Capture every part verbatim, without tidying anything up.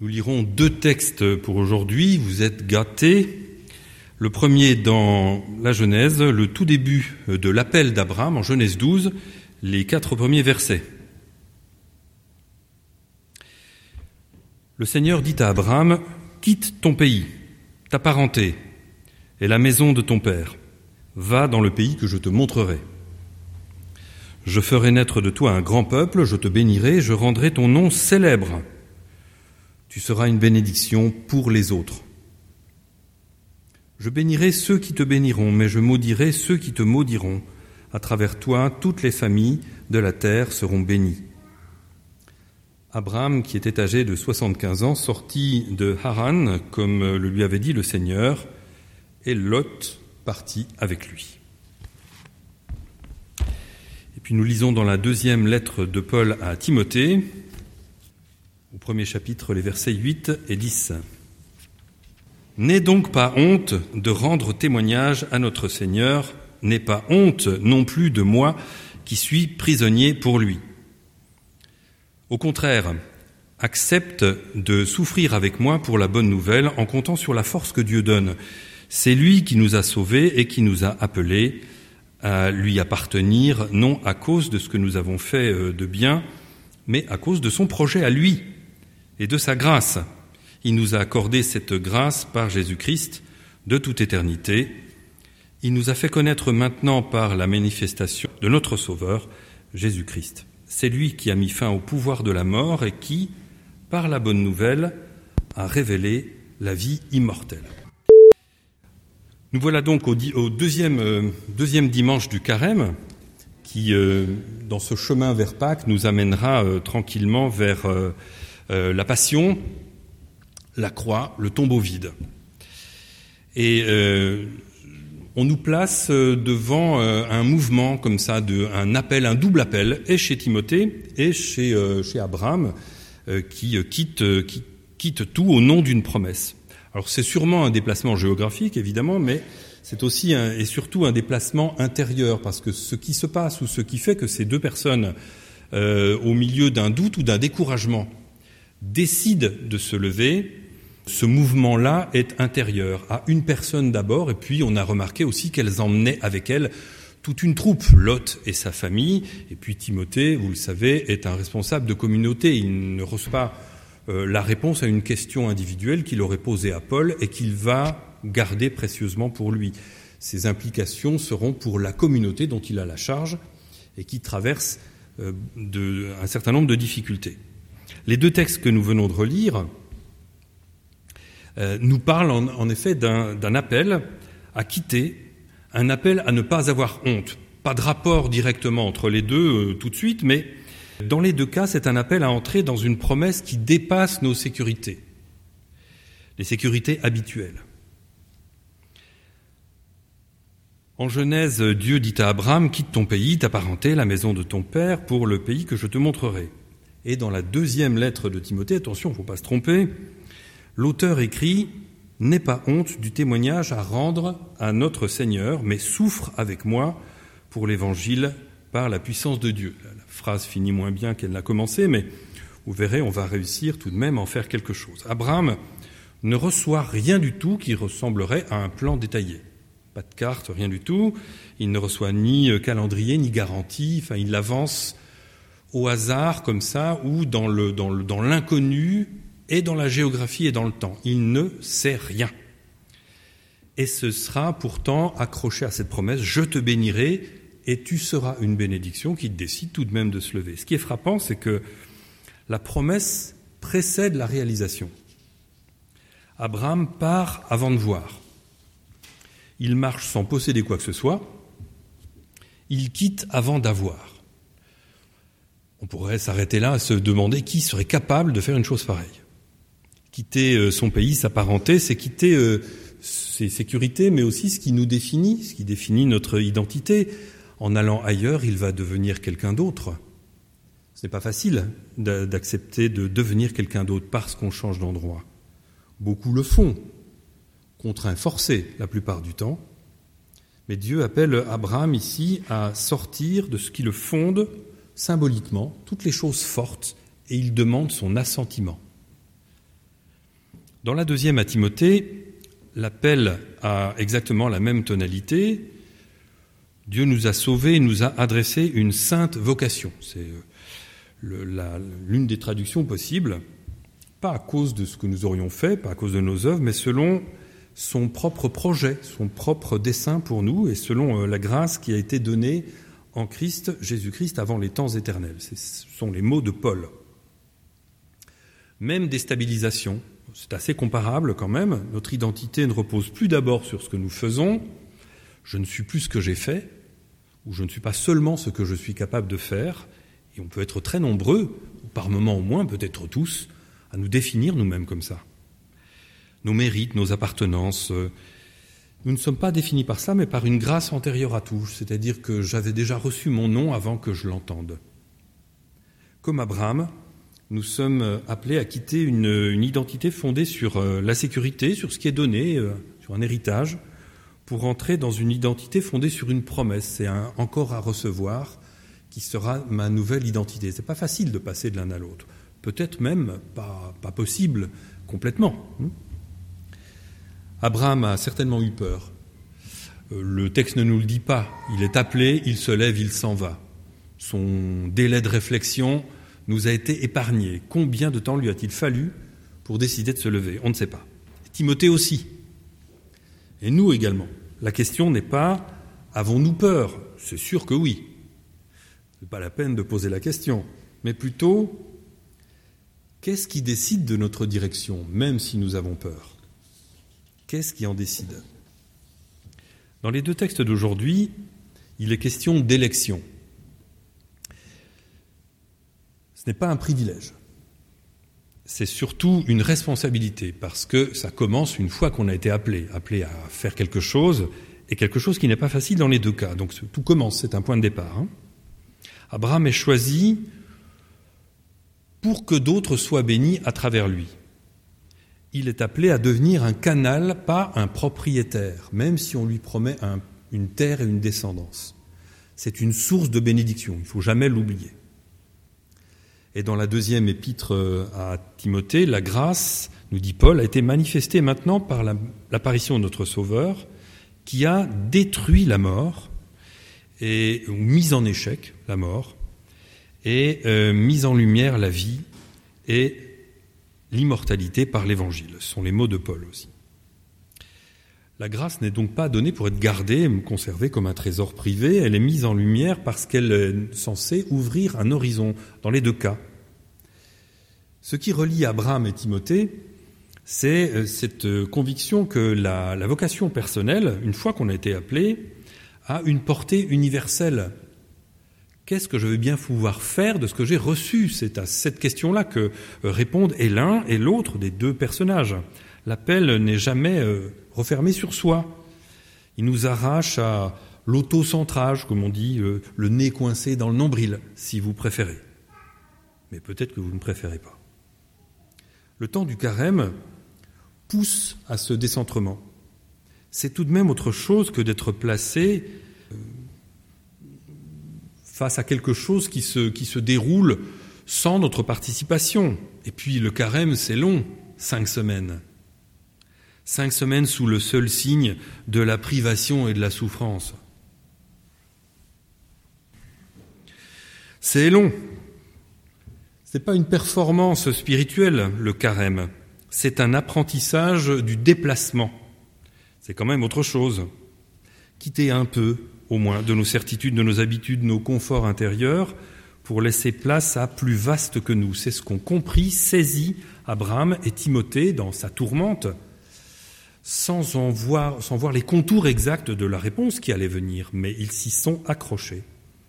Nous lirons deux textes pour aujourd'hui, vous êtes gâtés. Le premier dans la Genèse, le tout début de l'appel d'Abraham en Genèse douze, les quatre premiers versets. Le Seigneur dit à Abraham, « Quitte ton pays, ta parenté et la maison de ton père. Va dans le pays que je te montrerai. Je ferai naître de toi un grand peuple, je te bénirai, je rendrai ton nom célèbre. Tu seras une bénédiction pour les autres. Je bénirai ceux qui te béniront, mais je maudirai ceux qui te maudiront. À travers toi, toutes les familles de la terre seront bénies. » Abraham, qui était âgé de soixante-quinze ans, sortit de Haran, comme le lui avait dit le Seigneur, et Lot partit avec lui. Et puis nous lisons dans la deuxième lettre de Paul à Timothée, au premier chapitre, les versets huit et dix. « N'aie donc pas honte de rendre témoignage à notre Seigneur, n'aie pas honte non plus de moi qui suis prisonnier pour lui. Au contraire, accepte de souffrir avec moi pour la bonne nouvelle en comptant sur la force que Dieu donne. C'est lui qui nous a sauvés et qui nous a appelés à lui appartenir, non à cause de ce que nous avons fait de bien, mais à cause de son projet à lui et de sa grâce. Il nous a accordé cette grâce par Jésus-Christ de toute éternité. Il nous a fait connaître maintenant par la manifestation de notre Sauveur, Jésus-Christ. C'est lui qui a mis fin au pouvoir de la mort et qui, par la bonne nouvelle, a révélé la vie immortelle. » Nous voilà donc au, au deuxième, euh, deuxième dimanche du Carême, qui, euh, dans ce chemin vers Pâques, nous amènera euh, tranquillement vers euh, euh, la Passion, la croix, le tombeau vide. Et euh, on nous place devant euh, un mouvement comme ça, de, un appel, un double appel, et chez Timothée et chez, euh, chez Abraham, euh, qui, euh, quitte, euh, qui quitte tout au nom d'une promesse. Alors c'est sûrement un déplacement géographique, évidemment, mais c'est aussi un, et surtout un déplacement intérieur, parce que ce qui se passe ou ce qui fait que ces deux personnes, euh, au milieu d'un doute ou d'un découragement, décident de se lever, ce mouvement-là est intérieur, à une personne d'abord, et puis on a remarqué aussi qu'elles emmenaient avec elles toute une troupe, Lot et sa famille, et puis Timothée, vous le savez, est un responsable de communauté, il ne reçoit pas Euh, la réponse à une question individuelle qu'il aurait posée à Paul et qu'il va garder précieusement pour lui. Ces implications seront pour la communauté dont il a la charge et qui traverse euh, de, un certain nombre de difficultés. Les deux textes que nous venons de relire euh, nous parlent en, en effet d'un, d'un appel à quitter, un appel à ne pas avoir honte. Pas de rapport directement entre les deux euh, tout de suite, mais dans les deux cas, c'est un appel à entrer dans une promesse qui dépasse nos sécurités, les sécurités habituelles. En Genèse, Dieu dit à Abraham, « Quitte ton pays, ta parenté, la maison de ton père, pour le pays que je te montrerai. » Et dans la deuxième lettre de Timothée, attention, il ne faut pas se tromper, l'auteur écrit « N'aie pas honte du témoignage à rendre à notre Seigneur, mais souffre avec moi pour l'Évangile par la puissance de Dieu. » La phrase finit moins bien qu'elle n'a commencé, mais vous verrez, on va réussir tout de même à en faire quelque chose. Abraham ne reçoit rien du tout qui ressemblerait à un plan détaillé. Pas de carte, rien du tout. Il ne reçoit ni calendrier, ni garantie. Enfin, il avance au hasard, comme ça, ou dans, le, dans, le, dans l'inconnu, et dans la géographie et dans le temps. Il ne sait rien. Et ce sera pourtant accroché à cette promesse, « Je te bénirai » et tu seras une bénédiction qui décide tout de même de se lever. Ce qui est frappant, c'est que la promesse précède la réalisation. Abraham part avant de voir. Il marche sans posséder quoi que ce soit. Il quitte avant d'avoir. On pourrait s'arrêter là à se demander qui serait capable de faire une chose pareille. Quitter son pays, sa parenté, c'est quitter ses sécurités, mais aussi ce qui nous définit, ce qui définit notre identité. En allant ailleurs, il va devenir quelqu'un d'autre. Ce n'est pas facile d'accepter de devenir quelqu'un d'autre parce qu'on change d'endroit. Beaucoup le font, contraints, forcés la plupart du temps. Mais Dieu appelle Abraham ici à sortir de ce qui le fonde symboliquement, toutes les choses fortes, et il demande son assentiment. Dans la deuxième à Timothée, l'appel a exactement la même tonalité. Dieu nous a sauvés, nous a adressé une sainte vocation. C'est le, la, l'une des traductions possibles, pas à cause de ce que nous aurions fait, pas à cause de nos œuvres, mais selon son propre projet, son propre dessein pour nous, et selon la grâce qui a été donnée en Christ, Jésus-Christ, avant les temps éternels. Ce sont les mots de Paul. Même déstabilisation, c'est assez comparable quand même. Notre identité ne repose plus d'abord sur ce que nous faisons. Je ne suis plus ce que j'ai fait, ou je ne suis pas seulement ce que je suis capable de faire. Et on peut être très nombreux, ou par moments au moins, peut-être tous, à nous définir nous-mêmes comme ça. Nos mérites, nos appartenances. Nous ne sommes pas définis par ça, mais par une grâce antérieure à tout. C'est-à-dire que j'avais déjà reçu mon nom avant que je l'entende. Comme Abraham, nous sommes appelés à quitter une, une identité fondée sur la sécurité, sur ce qui est donné, sur un héritage, pour entrer dans une identité fondée sur une promesse. C'est un encore à recevoir qui sera ma nouvelle identité. C'est pas facile de passer de l'un à l'autre. Peut-être même pas, pas possible complètement. Abraham a certainement eu peur. Le texte ne nous le dit pas. Il est appelé, il se lève, il s'en va. Son délai de réflexion nous a été épargné. Combien de temps lui a-t-il fallu pour décider de se lever ? On ne sait pas. Timothée aussi. Et nous également. La question n'est pas « avons-nous peur ?» C'est sûr que oui. Ce n'est pas la peine de poser la question. Mais plutôt « qu'est-ce qui décide de notre direction, même si nous avons peur ?» Qu'est-ce qui en décide ? Dans les deux textes d'aujourd'hui, il est question d'élection. Ce n'est pas un privilège. C'est surtout une responsabilité, parce que ça commence une fois qu'on a été appelé, appelé à faire quelque chose, et quelque chose qui n'est pas facile dans les deux cas. Donc tout commence, c'est un point de départ. Hein. Abraham est choisi pour que d'autres soient bénis à travers lui. Il est appelé à devenir un canal, pas un propriétaire, même si on lui promet un, une terre et une descendance. C'est une source de bénédiction, il ne faut jamais l'oublier. Et dans la deuxième épître à Timothée, la grâce, nous dit Paul, a été manifestée maintenant par la, l'apparition de notre Sauveur, qui a détruit la mort, et mis en échec la mort, et euh, mis en lumière la vie et l'immortalité par l'Évangile. Ce sont les mots de Paul aussi. La grâce n'est donc pas donnée pour être gardée, conservée comme un trésor privé, elle est mise en lumière parce qu'elle est censée ouvrir un horizon, dans les deux cas. Ce qui relie Abraham et Timothée, c'est cette conviction que la, la vocation personnelle, une fois qu'on a été appelé, a une portée universelle. Qu'est-ce que je vais bien pouvoir faire de ce que j'ai reçu ? C'est à cette question-là que répondent et l'un et l'autre des deux personnages. L'appel n'est jamais refermé sur soi. Il nous arrache à l'autocentrage, comme on dit, le nez coincé dans le nombril, si vous préférez. Mais peut-être que vous ne préférez pas. Le temps du carême pousse à ce décentrement. C'est tout de même autre chose que d'être placé face à quelque chose qui se, qui se déroule sans notre participation. Et puis le carême, c'est long, cinq semaines. Cinq semaines sous le seul signe de la privation et de la souffrance. C'est long. Ce n'est pas une performance spirituelle, le carême. C'est un apprentissage du déplacement. C'est quand même autre chose. Quitter un peu, au moins, de nos certitudes, de nos habitudes, nos conforts intérieurs, pour laisser place à plus vaste que nous. C'est ce qu'ont compris, saisi Abraham et Timothée dans sa tourmente, sans en voir, sans voir les contours exacts de la réponse qui allait venir, mais ils s'y sont accrochés.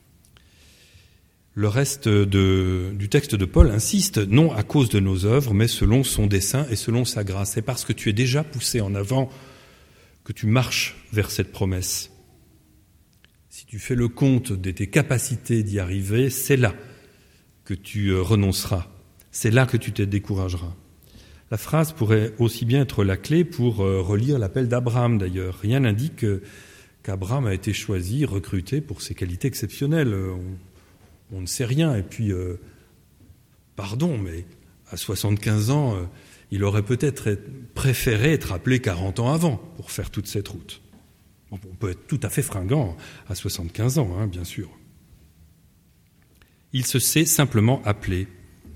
Le reste de, du texte de Paul insiste, non à cause de nos œuvres, mais selon son dessein et selon sa grâce. C'est parce que tu es déjà poussé en avant que tu marches vers cette promesse. Si tu fais le compte de tes capacités d'y arriver, c'est là que tu renonceras. C'est là que tu te décourageras. La phrase pourrait aussi bien être la clé pour relire l'appel d'Abraham, d'ailleurs. Rien n'indique qu'Abraham a été choisi, recruté pour ses qualités exceptionnelles. On, on ne sait rien. Et puis, euh, pardon, mais à soixante-quinze ans, euh, il aurait peut-être préféré être appelé quarante ans avant pour faire toute cette route. On peut être tout à fait fringant à soixante-quinze ans, hein, bien sûr. Il se sait simplement appelé.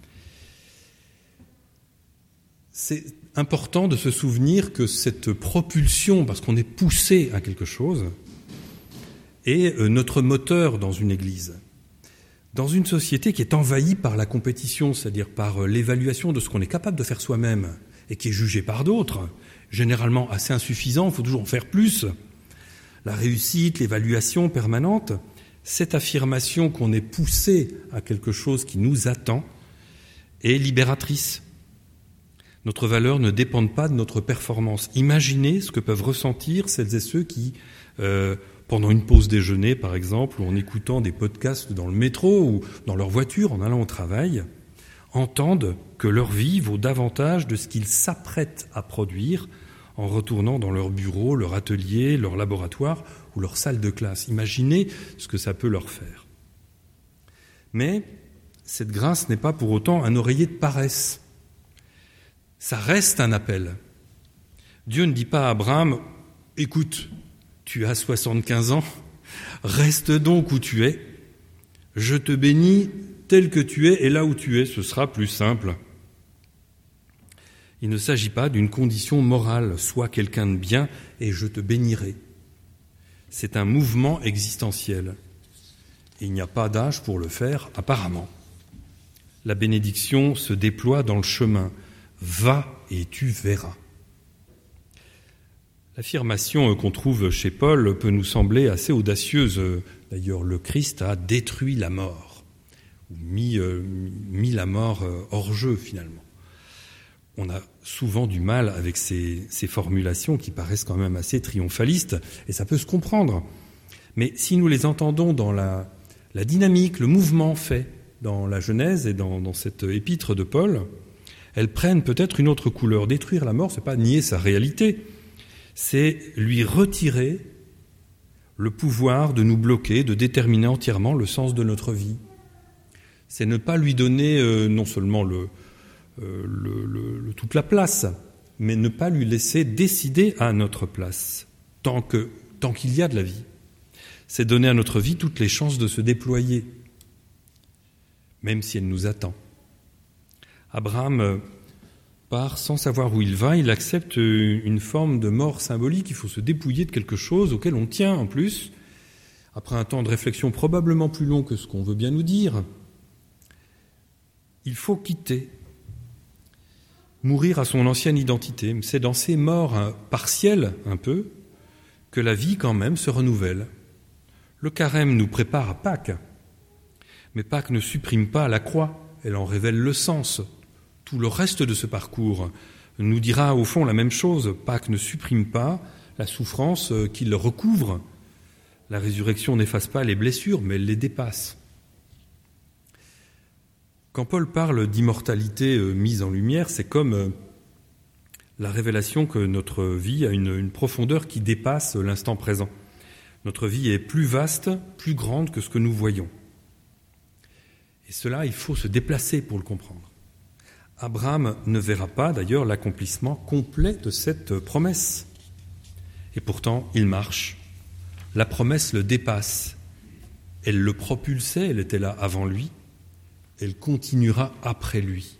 C'est important de se souvenir que cette propulsion, parce qu'on est poussé à quelque chose, est notre moteur dans une église. Dans une société qui est envahie par la compétition, c'est-à-dire par l'évaluation de ce qu'on est capable de faire soi-même et qui est jugée par d'autres, généralement assez insuffisant, il faut toujours en faire plus. La réussite, l'évaluation permanente, cette affirmation qu'on est poussé à quelque chose qui nous attend est libératrice. Notre valeur ne dépend pas de notre performance. Imaginez ce que peuvent ressentir celles et ceux qui, euh, pendant une pause déjeuner par exemple, ou en écoutant des podcasts dans le métro ou dans leur voiture en allant au travail, entendent que leur vie vaut davantage de ce qu'ils s'apprêtent à produire en retournant dans leur bureau, leur atelier, leur laboratoire ou leur salle de classe. Imaginez ce que ça peut leur faire. Mais cette grâce n'est pas pour autant un oreiller de paresse. Ça reste un appel. Dieu ne dit pas à Abraham « Écoute, tu as soixante-quinze ans, reste donc où tu es, je te bénis tel que tu es, et là où tu es, ce sera plus simple. » Il ne s'agit pas d'une condition morale, sois quelqu'un de bien et je te bénirai. C'est un mouvement existentiel. Et il n'y a pas d'âge pour le faire, apparemment. La bénédiction se déploie dans le chemin. Va et tu verras. L'affirmation qu'on trouve chez Paul peut nous sembler assez audacieuse. D'ailleurs, le Christ a détruit la mort, ou mis, euh, mis la mort hors jeu finalement. On a souvent du mal avec ces, ces formulations qui paraissent quand même assez triomphalistes, et ça peut se comprendre. Mais si nous les entendons dans la, la dynamique, le mouvement fait dans la Genèse et dans, dans cette épître de Paul, elles prennent peut-être une autre couleur. Détruire la mort, ce n'est pas nier sa réalité, c'est lui retirer le pouvoir de nous bloquer, de déterminer entièrement le sens de notre vie. C'est ne pas lui donner euh, non seulement le Euh, le, le, le, toute la place, mais ne pas lui laisser décider à notre place, tant que, tant qu'il y a de la vie. C'est donner à notre vie toutes les chances de se déployer, même si elle nous attend. Abraham part sans savoir où il va, il accepte une forme de mort symbolique, il faut se dépouiller de quelque chose auquel on tient en plus, après un temps de réflexion probablement plus long que ce qu'on veut bien nous dire. Il faut quitter. Mourir à son ancienne identité, c'est dans ces morts partielles un peu que la vie quand même se renouvelle. Le carême nous prépare à Pâques, mais Pâques ne supprime pas la croix, elle en révèle le sens. Tout le reste de ce parcours nous dira au fond la même chose. Pâques ne supprime pas la souffrance qui le recouvre. La résurrection n'efface pas les blessures, mais elle les dépasse. Quand Paul parle d'immortalité mise en lumière, c'est comme la révélation que notre vie a une, une profondeur qui dépasse l'instant présent. Notre vie est plus vaste, plus grande que ce que nous voyons. Et cela, il faut se déplacer pour le comprendre. Abraham ne verra pas d'ailleurs l'accomplissement complet de cette promesse. Et pourtant, il marche. La promesse le dépasse. Elle le propulsait, elle était là avant lui. Elle continuera après lui.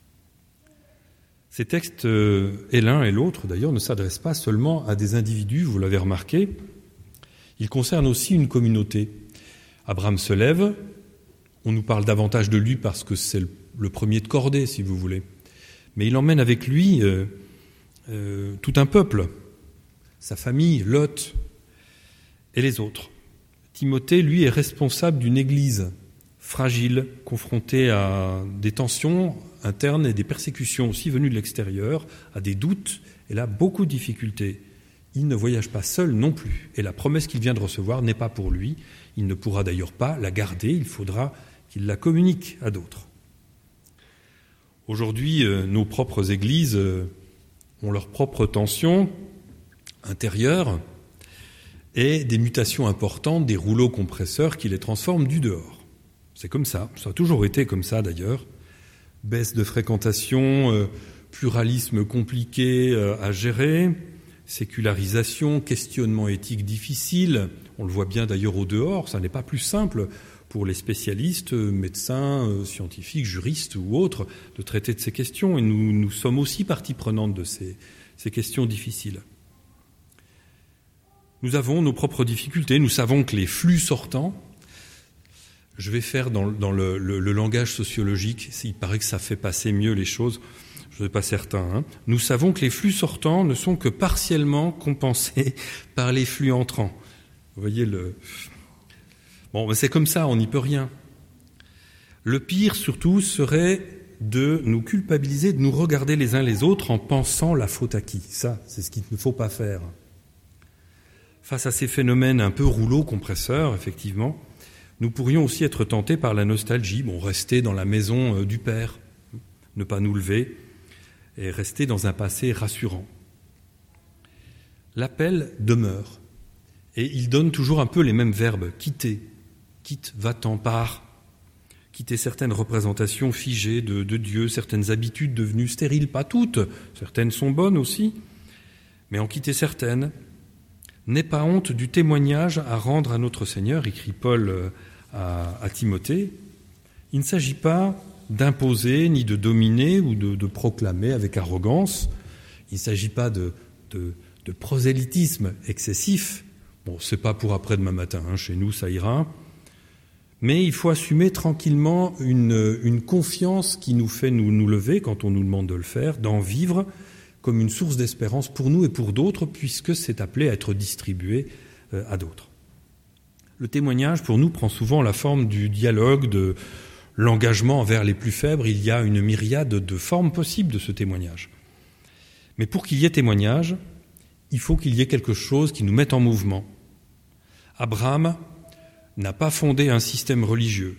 Ces textes, et l'un et l'autre d'ailleurs, ne s'adressent pas seulement à des individus, vous l'avez remarqué, ils concernent aussi une communauté. Abraham se lève, on nous parle davantage de lui parce que c'est le premier de cordée, si vous voulez, mais il emmène avec lui euh, euh, tout un peuple, sa famille, Lot, et les autres. Timothée, lui, est responsable d'une église fragile, confronté à des tensions internes et des persécutions aussi venues de l'extérieur, à des doutes, et là, beaucoup de difficultés. Il ne voyage pas seul non plus, et la promesse qu'il vient de recevoir n'est pas pour lui. Il ne pourra d'ailleurs pas la garder, il faudra qu'il la communique à d'autres. Aujourd'hui, nos propres églises ont leurs propres tensions intérieures et des mutations importantes, des rouleaux compresseurs qui les transforment du dehors. C'est comme ça, ça a toujours été comme ça d'ailleurs. Baisse de fréquentation, euh, pluralisme compliqué à gérer, sécularisation, questionnement éthique difficile. On le voit bien d'ailleurs au dehors, ça n'est pas plus simple pour les spécialistes, médecins, scientifiques, juristes ou autres, de traiter de ces questions. Et nous, nous sommes aussi partie prenante de ces, ces questions difficiles. Nous avons nos propres difficultés. Nous savons que les flux sortants, je vais faire dans, dans le, le, le langage sociologique, il paraît que ça fait passer mieux les choses, je ne suis pas certain. Hein. Nous savons que les flux sortants ne sont que partiellement compensés par les flux entrants. Vous voyez le... Bon, c'est comme ça, on n'y peut rien. Le pire, surtout, serait de nous culpabiliser, de nous regarder les uns les autres en pensant la faute à qui. Ça, c'est ce qu'il ne faut pas faire. Face à ces phénomènes un peu rouleau compresseur, effectivement, nous pourrions aussi être tentés par la nostalgie, bon, rester dans la maison du Père, ne pas nous lever et rester dans un passé rassurant. L'appel demeure, et il donne toujours un peu les mêmes verbes, quitter, quitte, va-t'en, pars, quitter certaines représentations figées de, de Dieu, certaines habitudes devenues stériles, pas toutes, certaines sont bonnes aussi, mais en quitter certaines. N'aie pas honte du témoignage à rendre à notre Seigneur, écrit Paul à, à Timothée. Il ne s'agit pas d'imposer, ni de dominer ou de, de proclamer avec arrogance. Il ne s'agit pas de, de, de prosélytisme excessif. Bon, c'est pas pour après-demain matin, hein, chez nous ça ira. Mais il faut assumer tranquillement une, une confiance qui nous fait nous, nous lever quand on nous demande de le faire, d'en vivre comme une source d'espérance pour nous et pour d'autres, puisque c'est appelé à être distribué euh, à d'autres. Le témoignage, pour nous, prend souvent la forme du dialogue, de l'engagement envers les plus faibles. Il y a une myriade de formes possibles de ce témoignage. Mais pour qu'il y ait témoignage, il faut qu'il y ait quelque chose qui nous mette en mouvement. Abraham n'a pas fondé un système religieux.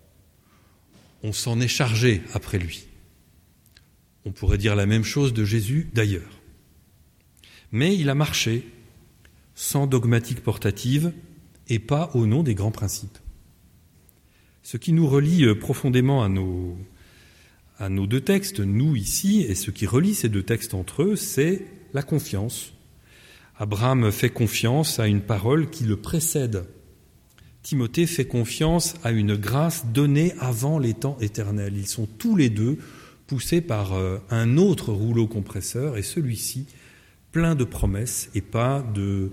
On s'en est chargé après lui. On pourrait dire la même chose de Jésus d'ailleurs. Mais il a marché sans dogmatique portative et pas au nom des grands principes. Ce qui nous relie profondément à nos, à nos deux textes, nous ici, et ce qui relie ces deux textes entre eux, c'est la confiance. Abraham fait confiance à une parole qui le précède. Timothée fait confiance à une grâce donnée avant les temps éternels. Ils sont tous les deux poussés par un autre rouleau compresseur, et celui-ci plein de promesses et pas de,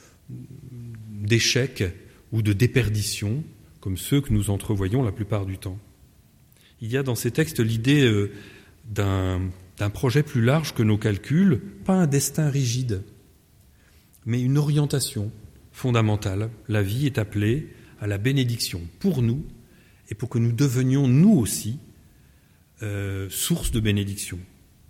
d'échecs ou de déperditions, comme ceux que nous entrevoyons la plupart du temps. Il y a dans ces textes l'idée d'un, d'un projet plus large que nos calculs, pas un destin rigide, mais une orientation fondamentale. La vie est appelée à la bénédiction pour nous et pour que nous devenions nous aussi euh, source de bénédiction.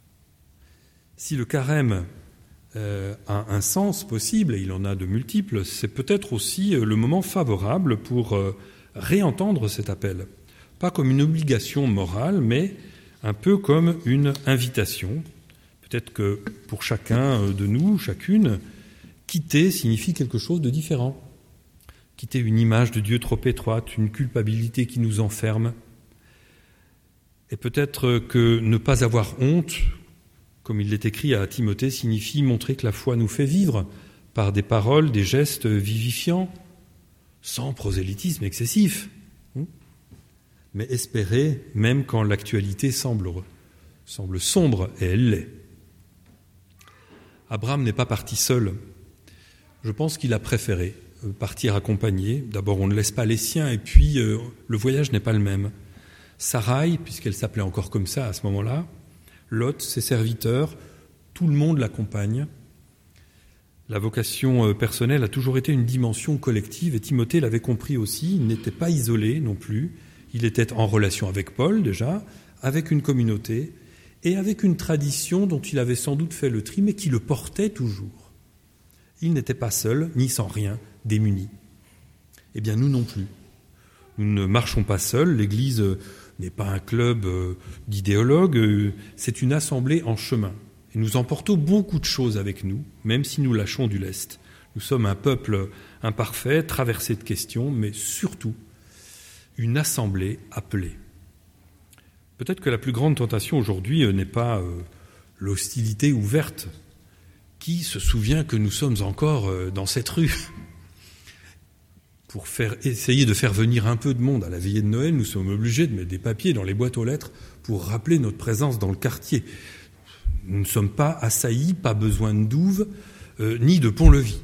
Si le carême euh, a un sens possible, et il en a de multiples, c'est peut-être aussi le moment favorable pour euh, réentendre cet appel. Pas comme une obligation morale, mais un peu comme une invitation. Peut-être que pour chacun de nous, chacune, quitter signifie quelque chose de différent. Quitter une image de Dieu trop étroite, une culpabilité qui nous enferme. Et peut-être que ne pas avoir honte, comme il l'est écrit à Timothée, signifie montrer que la foi nous fait vivre par des paroles, des gestes vivifiants, sans prosélytisme excessif, mais espérer même quand l'actualité semble, semble sombre, et elle l'est. Abraham n'est pas parti seul. Je pense qu'il a préféré partir accompagné. D'abord, on ne laisse pas les siens, et puis euh, le voyage n'est pas le même. Sarai, puisqu'elle s'appelait encore comme ça à ce moment-là, Lot, ses serviteurs, tout le monde l'accompagne. La vocation personnelle a toujours été une dimension collective, et Timothée l'avait compris aussi. Il n'était pas isolé non plus. Il était en relation avec Paul déjà, avec une communauté, et avec une tradition dont il avait sans doute fait le tri, mais qui le portait toujours. Il n'était pas seul, ni sans rien, démuni. Eh bien, nous non plus. Nous ne marchons pas seuls. L'Église n'est pas un club d'idéologues, c'est une assemblée en chemin. Et nous emportons beaucoup de choses avec nous, même si nous lâchons du lest. Nous sommes un peuple imparfait, traversé de questions, mais surtout une assemblée appelée. Peut-être que la plus grande tentation aujourd'hui n'est pas l'hostilité ouverte. Qui se souvient que nous sommes encore dans cette rue ? Pour faire, essayer de faire venir un peu de monde à la veillée de Noël, nous sommes obligés de mettre des papiers dans les boîtes aux lettres pour rappeler notre présence dans le quartier. Nous ne sommes pas assaillis, pas besoin de douves, euh, ni de pont-levis.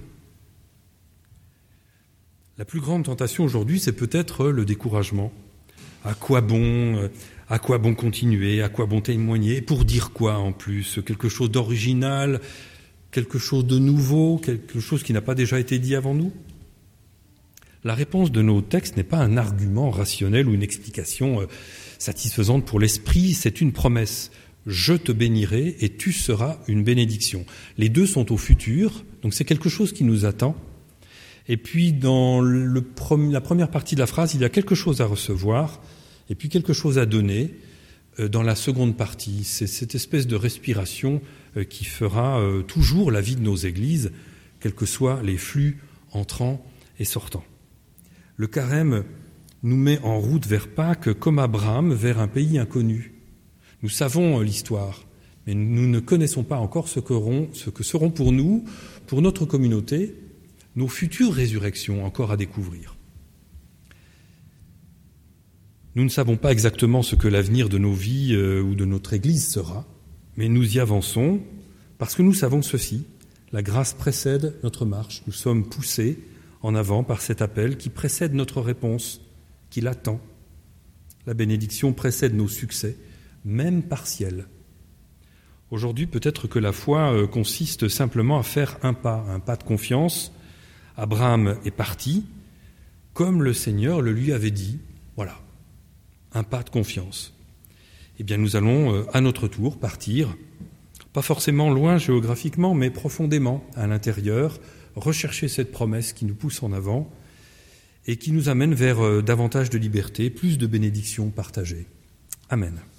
La plus grande tentation aujourd'hui, c'est peut-être le découragement. À quoi bon, euh, à quoi bon continuer, à quoi bon témoigner, pour dire quoi en plus ? Quelque chose d'original, quelque chose de nouveau, quelque chose qui n'a pas déjà été dit avant nous ? La réponse de nos textes n'est pas un argument rationnel ou une explication satisfaisante pour l'esprit, c'est une promesse. Je te bénirai et tu seras une bénédiction. Les deux sont au futur, donc c'est quelque chose qui nous attend. Et puis dans le, la première partie de la phrase, il y a quelque chose à recevoir et puis quelque chose à donner. Dans la seconde partie, c'est cette espèce de respiration qui fera toujours la vie de nos églises, quels que soient les flux entrants et sortants. Le carême nous met en route vers Pâques comme Abraham vers un pays inconnu. Nous savons l'histoire, mais nous ne connaissons pas encore ce que, seront, ce que seront pour nous, pour notre communauté, nos futures résurrections encore à découvrir. Nous ne savons pas exactement ce que l'avenir de nos vies euh, ou de notre Église sera, mais nous y avançons parce que nous savons ceci, la grâce précède notre marche, nous sommes poussés en avant par cet appel qui précède notre réponse, qui l'attend. La bénédiction précède nos succès, même partiels. Aujourd'hui, peut-être que la foi consiste simplement à faire un pas, un pas de confiance. Abraham est parti, comme le Seigneur le lui avait dit. Voilà, un pas de confiance. Eh bien, nous allons à notre tour partir, pas forcément loin géographiquement, mais profondément à l'intérieur, rechercher cette promesse qui nous pousse en avant et qui nous amène vers davantage de liberté, plus de bénédictions partagées. Amen.